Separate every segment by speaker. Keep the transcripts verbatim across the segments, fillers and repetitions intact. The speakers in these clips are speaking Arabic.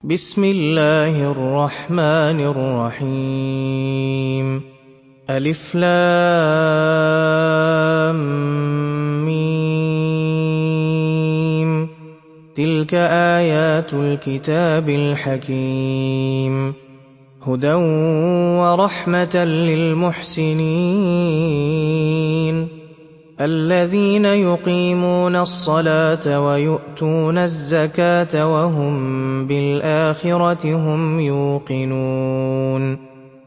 Speaker 1: بسم الله الرحمن الرحيم ألف لام ميم تلك آيات الكتاب الحكيم هدى ورحمة للمحسنين الذين يقيمون الصلاة ويؤتون الزكاة وهم بالآخرة هم يوقنون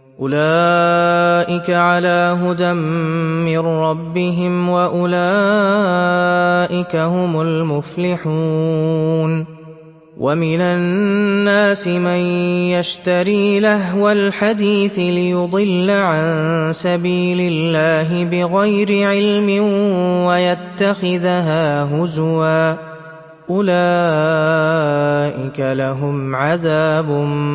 Speaker 1: أولئك على هدى من ربهم وأولئك هم المفلحون ومن الناس من يشتري لهو الحديث ليضل عن سبيل الله بغير علم ويتخذها هزوا أولئك لهم عذاب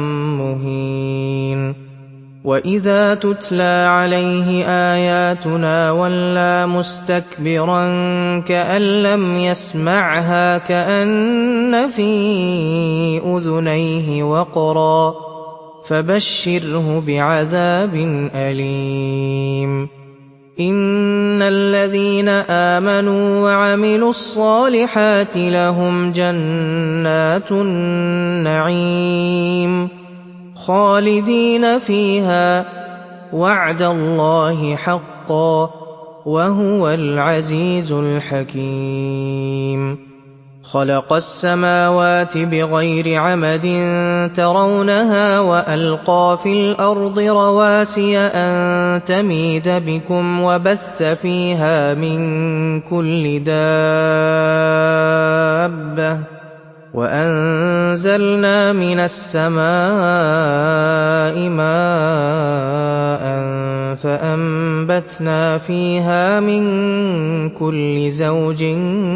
Speaker 1: مهين وإذا تتلى عليه آياتنا ولى مستكبرا كأن لم يسمعها كأن في أذنيه وقرا فبشره بعذاب أليم إن الذين آمنوا وعملوا الصالحات لهم جنات النعيم خالدين فيها وعد الله حقا وهو العزيز الحكيم خلق السماوات بغير عمد ترونها وألقى في الأرض رواسي أن تميد بكم وبث فيها من كل دابة وأنزلنا من السماء ماء فأنبتنا فيها من كل زوج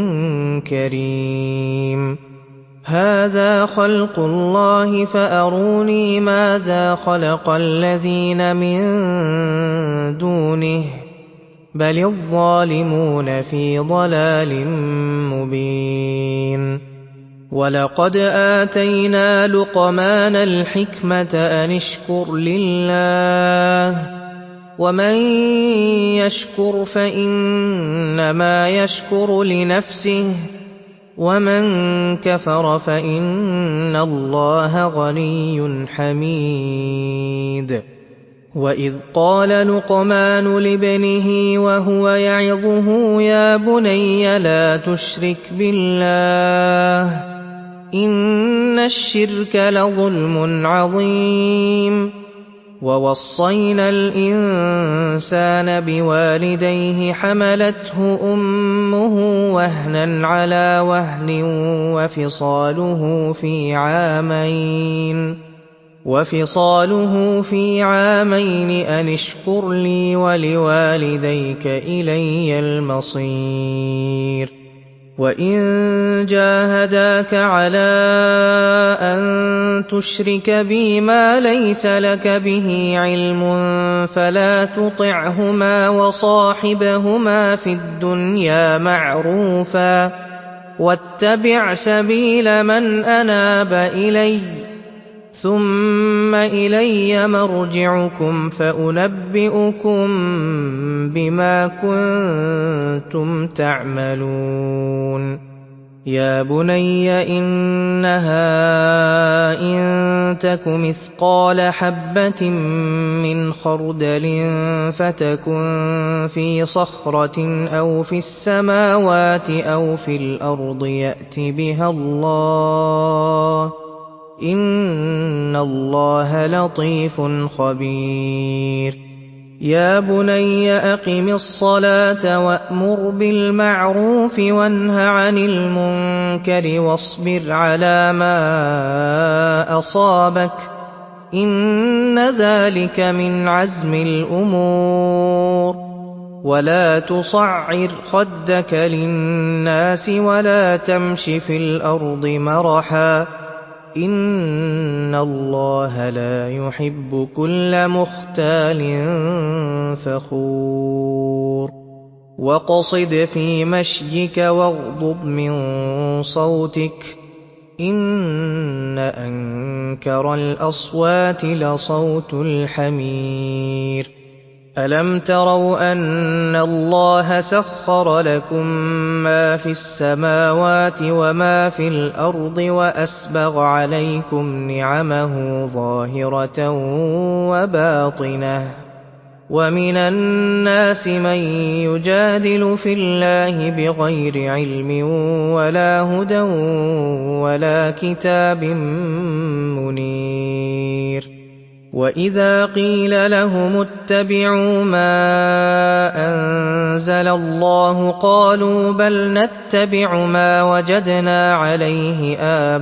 Speaker 1: كريم هذا خلق الله فأروني ماذا خلق الذين من دونه بل الظالمون في ضلال مبين ولقد آتينا لقمان الحكمة أن اشكر لله ومن يشكر فإنما يشكر لنفسه ومن كفر فإن الله غني حميد وإذ قال لقمان لابنه وهو يعظه يا بني لا تشرك بالله إن الشرك لظلم عظيم ووصينا الإنسان بوالديه حملته أمه وهنا على وهن وفصاله في عامين وفصاله في عامين أن اشكر لي ولوالديك إلي المصير وإن جاهداك على أن تشرك بي ما ليس لك به علم فلا تطعهما وصاحبهما في الدنيا معروفا واتبع سبيل من أناب إلي ثم إلي مرجعكم فأنبئكم بما كنتم تعملون يا بني إنها إن تك مثقال حبة من خردل فتكن في صخرة أو في السماوات أو في الأرض يأت بها الله إن الله لطيف خبير يا بني أقم الصلاة وأمر بالمعروف وانه عن المنكر واصبر على ما أصابك إن ذلك من عزم الأمور ولا تصعر خدك للناس ولا تمش في الأرض مرحا إن الله لا يحب كل مختال فخور وَاقْصِدْ فِي مَشْيِكَ وَاغْضُضْ مِن صَوْتِكَ ۚ إِنَّ أنكر الأصوات لصوت الحمير ألم تروا أن الله سخر لكم ما في السماوات وما في الأرض وأسبغ عليكم نعمه ظاهرة وباطنة ومن الناس من يجادل في الله بغير علم ولا هدى ولا كتاب منير وإذا قيل لهم اتبعوا ما أنزل الله قالوا بل نتبع ما وجدنا عليه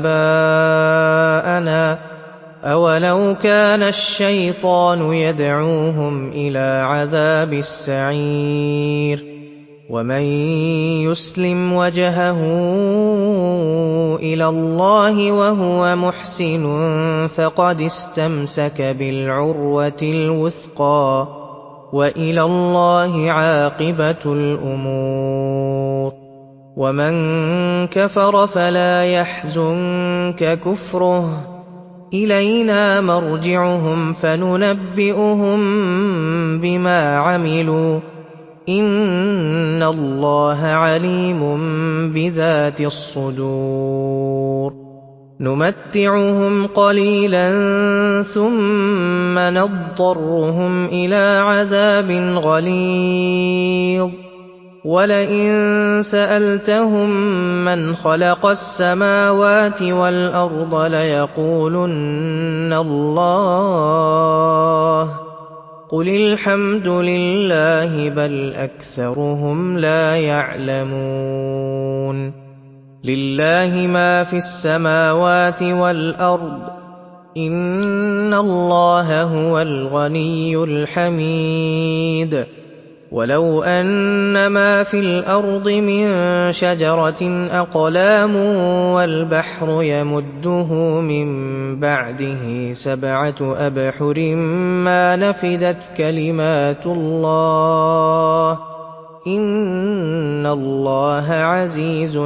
Speaker 1: آباءنا أولو كان الشيطان يدعوهم إلى عذاب السعير ومن يسلم وجهه إلى الله وهو محسن فقد استمسك بالعروة الوثقى وإلى الله عاقبة الأمور ومن كفر فلا يحزنك كفره إلينا مرجعهم فننبئهم بما عملوا إن الله عليم بذات الصدور نمتعهم قليلا ثم نضطرهم إلى عذاب غليظ ولئن سألتهم من خلق السماوات والأرض ليقولن الله قل الحمد لله بل أكثرهم لا يعلمون لله ما في السماوات والأرض إن الله هو الغني الحميد ولو أن ما في الأرض من شجرة أقلام والبحر يمده من بعده سبعة أبحر ما نفدت كلمات الله إن الله عزيز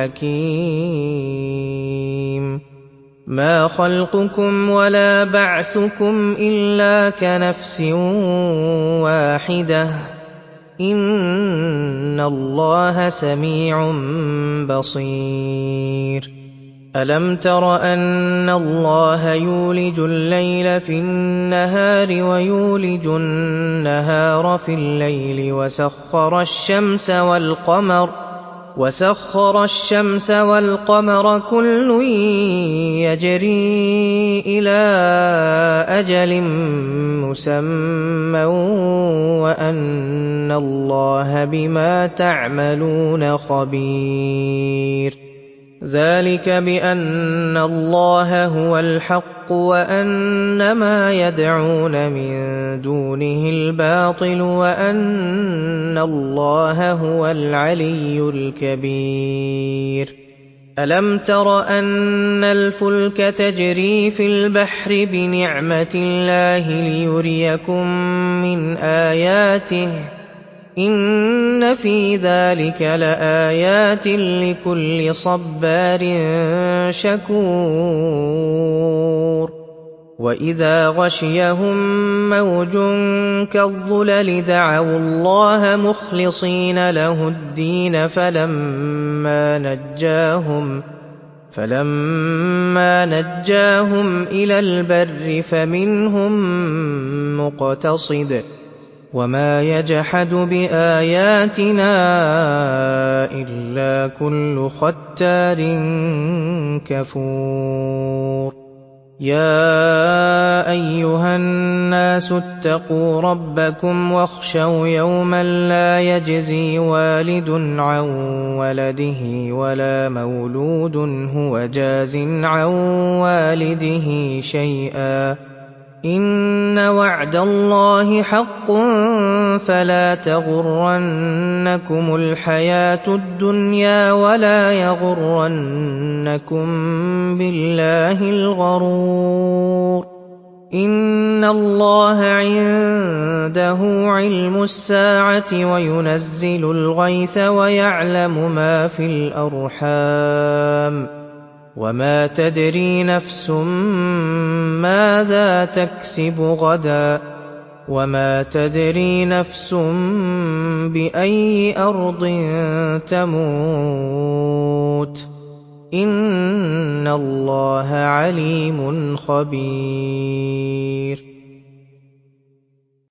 Speaker 1: حكيم ما خلقكم ولا بعثكم إلا كنفس واحدة إن الله سميع بصير ألم تر أن الله يولج الليل في النهار ويولج النهار في الليل وسخر الشمس والقمر وسخر الشمس والقمر كل يجري إلى أجل مسمى وأن الله بما تعملون خبير ذلك بأن الله هو الحق وأن ما يدعون من دونه الباطل وأن الله هو العلي الكبير ألم تر أن الفلك تجري في البحر بنعمة الله ليريكم من آياته إن في ذلك لآيات لكل صبار شكور وإذا غشيهم موج كالظلل دعوا الله مخلصين له الدين فلما نجاهم فلما نجاهم إلى البر فمنهم مقتصد وما يجحد بآياتنا إلا كل ختار كفور يا أيها الناس اتقوا ربكم واخشوا يوما لا يجزي والد عن ولده ولا مولود هو جاز عن والده شيئا إن وعد الله حق فلا تغرنكم الحياة الدنيا ولا يغرنكم بالله الغرور إن الله عنده علم الساعة وينزل الغيث ويعلم ما في الأرحام وما تدري نفس ماذا تكسب غدا وما تدري نفس بأي أرض تموت إن الله عليم خبير